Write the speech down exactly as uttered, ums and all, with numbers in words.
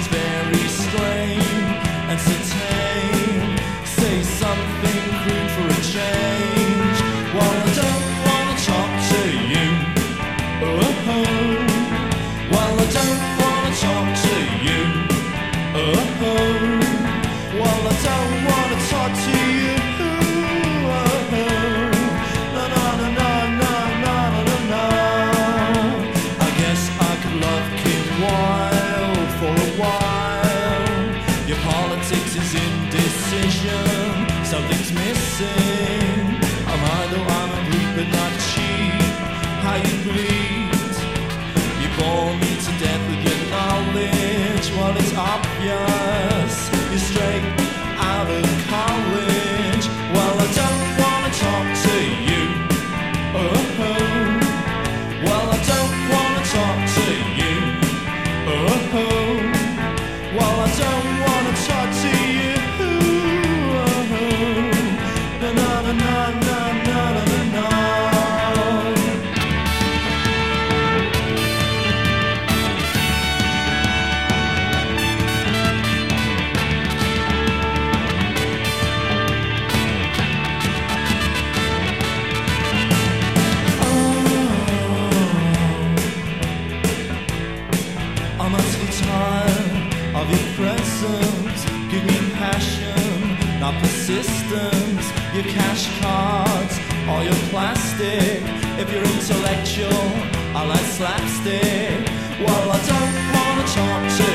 is very strange. Entertain, say something crude for a change. Well, I don't wanna talk to you. Oh, well, I don't wanna talk to you. Oh, well, I don't wanna talk to you. Oh, no, no, no, no, no, no, no, no. I guess I could love Kim Wilde for a while. Your politics is indecision, something's missing. I'm idle, I'm a bleed, but not cheap. How you bleed? You bore me to death with your knowledge. Well, it's obvious you're straight out of college. Well, I don't wanna talk to you. Oh, well, I don't wanna talk to you. Oh, well, I don't wanna talk to you. Oh, no, no, no, no, no, no, no, no. I'm utterly tired of your presence. Give me passion, not persistence. Your cash cards or your plastic. If you're intellectual, I like slapstick. Well, I don't wanna talk to